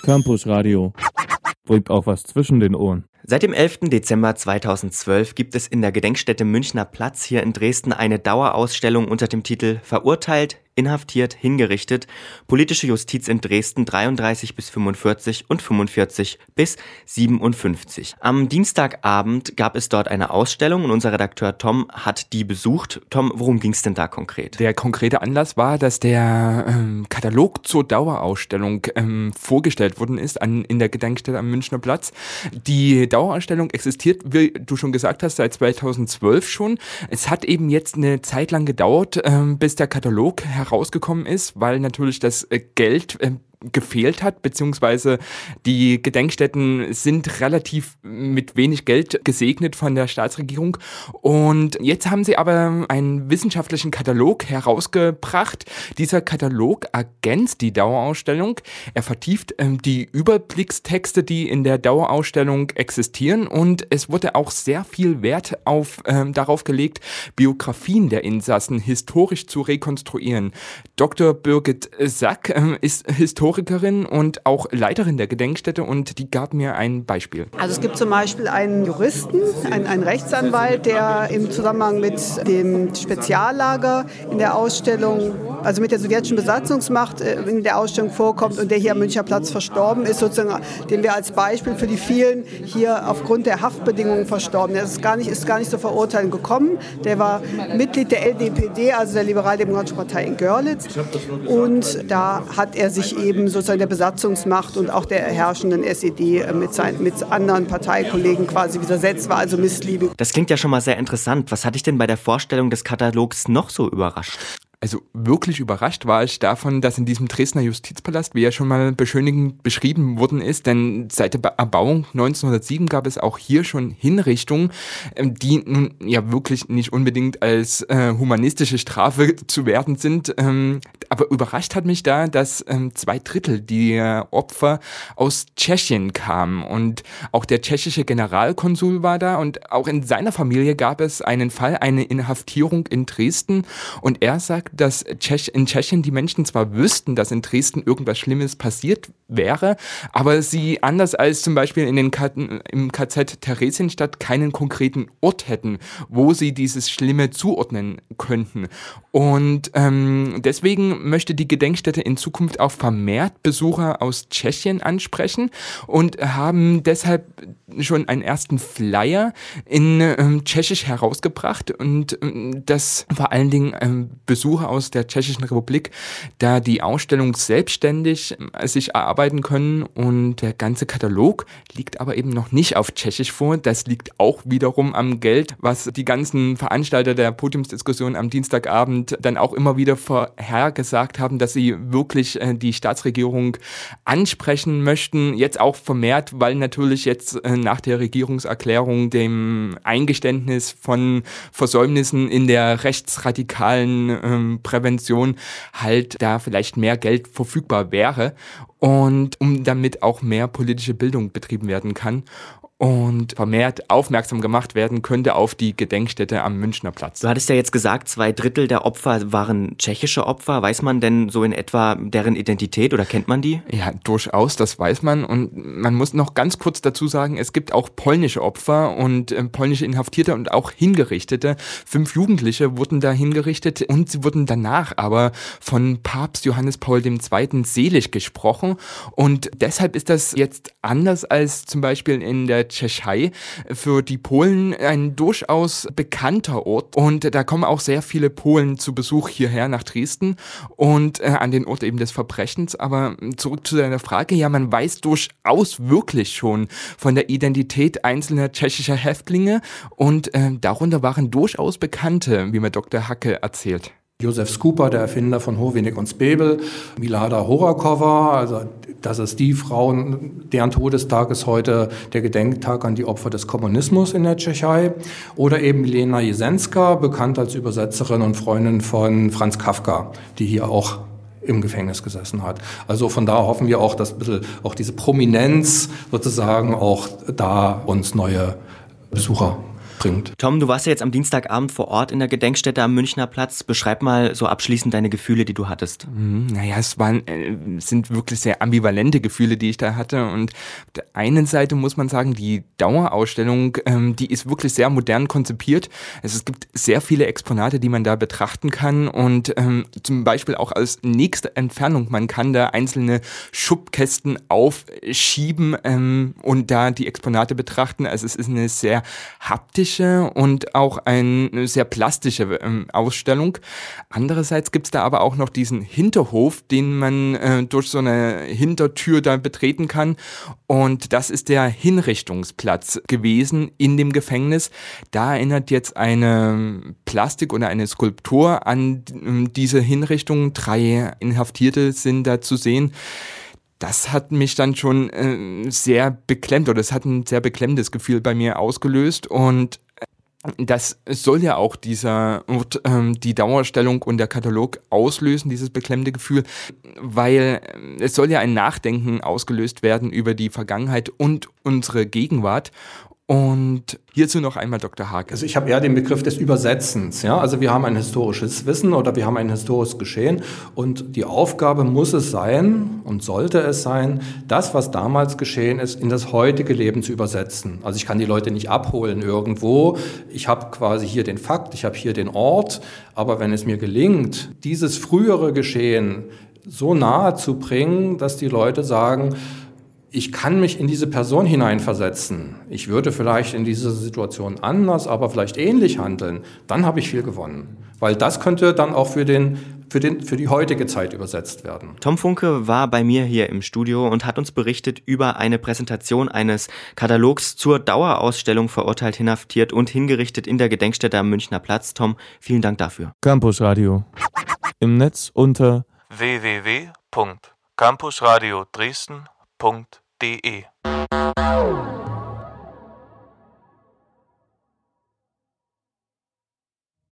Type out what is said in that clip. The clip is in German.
Campus Radio. Bringt auch was zwischen den Ohren. Seit dem 11. Dezember 2012 gibt es in der Gedenkstätte Münchner Platz hier in Dresden eine Dauerausstellung unter dem Titel Verurteilt, inhaftiert, hingerichtet. Politische Justiz in Dresden 33 bis 45 und 45 bis 57. Am Dienstagabend gab es dort eine Ausstellung und unser Redakteur Tom hat die besucht. Tom, worum ging es denn da konkret? Der konkrete Anlass war, dass der Katalog zur Dauerausstellung vorgestellt worden ist in der Gedenkstätte am Münchner Platz. Die Dauerausstellung existiert, wie du schon gesagt hast, seit 2012 schon. Es hat eben jetzt eine Zeit lang gedauert, bis der Katalog herausgekommen ist, weil natürlich das Geld gefehlt hat, beziehungsweise die Gedenkstätten sind relativ mit wenig Geld gesegnet von der Staatsregierung und jetzt haben sie aber einen wissenschaftlichen Katalog herausgebracht. Dieser Katalog ergänzt die Dauerausstellung, er vertieft die Überblickstexte, die in der Dauerausstellung existieren und es wurde auch sehr viel Wert darauf gelegt, Biografien der Insassen historisch zu rekonstruieren. Dr. Birgit Sack ist Historikerin und auch Leiterin der Gedenkstätte und die gab mir ein Beispiel. Also es gibt zum Beispiel einen Juristen, einen Rechtsanwalt, der im Zusammenhang mit dem Speziallager in der Ausstellung, also mit der sowjetischen Besatzungsmacht in der Ausstellung vorkommt und der hier am Münchner Platz verstorben ist, sozusagen, den wir als Beispiel für die vielen hier aufgrund der Haftbedingungen verstorben. Der ist gar nicht zur Verurteilung gekommen. Der war Mitglied der LDPD, also der Liberaldemokratischen Partei in Görlitz und da hat er sich eben sozusagen der Besatzungsmacht und auch der herrschenden SED mit anderen Parteikollegen quasi widersetzt, war also missliebig. Das klingt ja schon mal sehr interessant. Was hat dich denn bei der Vorstellung des Katalogs noch so überrascht? Also wirklich überrascht war ich davon, dass in diesem Dresdner Justizpalast, wie ja schon mal beschönigend beschrieben worden ist, denn seit der Erbauung 1907 gab es auch hier schon Hinrichtungen, die nun ja wirklich nicht unbedingt als humanistische Strafe zu werten sind. Aber überrascht hat mich da, dass 2/3 der Opfer aus Tschechien kamen und auch der tschechische Generalkonsul war da und auch in seiner Familie gab es einen Fall, eine Inhaftierung in Dresden und er sagt, dass in Tschechien die Menschen zwar wüssten, dass in Dresden irgendwas Schlimmes passiert wäre, aber sie anders als zum Beispiel im KZ Theresienstadt keinen konkreten Ort hätten, wo sie dieses Schlimme zuordnen könnten. Und deswegen möchte die Gedenkstätte in Zukunft auch vermehrt Besucher aus Tschechien ansprechen und haben deshalb schon einen ersten Flyer in Tschechisch herausgebracht und das vor allen Dingen Besucher aus der Tschechischen Republik, da die Ausstellung selbstständig sich erarbeiten können und der ganze Katalog liegt aber eben noch nicht auf Tschechisch vor. Das liegt auch wiederum am Geld, was die ganzen Veranstalter der Podiumsdiskussion am Dienstagabend dann auch immer wieder vorhergesagt haben, dass sie wirklich die Staatsregierung ansprechen möchten. Jetzt auch vermehrt, weil natürlich jetzt nach der Regierungserklärung dem Eingeständnis von Versäumnissen in der rechtsradikalen Prävention halt da vielleicht mehr Geld verfügbar wäre und damit auch mehr politische Bildung betrieben werden kann und vermehrt aufmerksam gemacht werden könnte auf die Gedenkstätte am Münchner Platz. Du hattest ja jetzt gesagt, 2/3 der Opfer waren tschechische Opfer. Weiß man denn so in etwa deren Identität oder kennt man die? Ja, durchaus, das weiß man. Und man muss noch ganz kurz dazu sagen, es gibt auch polnische Opfer und polnische Inhaftierte und auch Hingerichtete. 5 Jugendliche wurden da hingerichtet und sie wurden danach aber von Papst Johannes Paul II. Selig gesprochen. Und deshalb ist das jetzt anders als zum Beispiel in der Tschechei für die Polen ein durchaus bekannter Ort und da kommen auch sehr viele Polen zu Besuch hierher nach Dresden und an den Ort eben des Verbrechens. Aber zurück zu deiner Frage, ja, man weiß durchaus wirklich schon von der Identität einzelner tschechischer Häftlinge und darunter waren durchaus Bekannte, wie mir Dr. Hacke erzählt. Josef Skupa, der Erfinder von Hovinik und Spebel, Milada Horakova, also das ist die Frau, deren Todestag ist heute der Gedenktag an die Opfer des Kommunismus in der Tschechei. Oder eben Milena Jesenska, bekannt als Übersetzerin und Freundin von Franz Kafka, die hier auch im Gefängnis gesessen hat. Also von da hoffen wir auch, dass ein bisschen auch diese Prominenz sozusagen auch da uns neue Besucher bringt. Tom, du warst ja jetzt am Dienstagabend vor Ort in der Gedenkstätte am Münchner Platz. Beschreib mal so abschließend deine Gefühle, die du hattest. Naja, sind wirklich sehr ambivalente Gefühle, die ich da hatte. Und auf der einen Seite muss man sagen, die Dauerausstellung, die ist wirklich sehr modern konzipiert. Also es gibt sehr viele Exponate, die man da betrachten kann. Und zum Beispiel auch aus nächster Entfernung. Man kann da einzelne Schubkästen aufschieben und da die Exponate betrachten. Also es ist eine sehr haptische und auch eine sehr plastische Ausstellung. Andererseits gibt es da aber auch noch diesen Hinterhof, den man durch so eine Hintertür da betreten kann. Und das ist der Hinrichtungsplatz gewesen in dem Gefängnis. Da erinnert jetzt eine Plastik oder eine Skulptur an diese Hinrichtung. 3 Inhaftierte sind da zu sehen. Das hat mich dann schon sehr beklemmt, oder es hat ein sehr beklemmendes Gefühl bei mir ausgelöst. Und das soll ja auch die Dauerausstellung und der Katalog auslösen, dieses beklemmende Gefühl, weil es soll ja ein Nachdenken ausgelöst werden über die Vergangenheit und unsere Gegenwart. Und hierzu noch einmal Dr. Hake. Also ich habe eher den Begriff des Übersetzens. Ja? Also wir haben ein historisches Wissen oder wir haben ein historisches Geschehen und die Aufgabe muss es sein und sollte es sein, das, was damals geschehen ist, in das heutige Leben zu übersetzen. Also ich kann die Leute nicht abholen irgendwo. Ich habe quasi hier den Fakt, ich habe hier den Ort, aber wenn es mir gelingt, dieses frühere Geschehen so nahe zu bringen, dass die Leute sagen, ich kann mich in diese Person hineinversetzen. Ich würde vielleicht in dieser Situation anders, aber vielleicht ähnlich handeln. Dann habe ich viel gewonnen. Weil das könnte dann auch für die heutige Zeit übersetzt werden. Tom Funke war bei mir hier im Studio und hat uns berichtet über eine Präsentation eines Katalogs zur Dauerausstellung Verurteilt, Inhaftiert und Hingerichtet in der Gedenkstätte am Münchner Platz. Tom, vielen Dank dafür. Campus Radio. Im Netz unter www.campusradio Dresden.de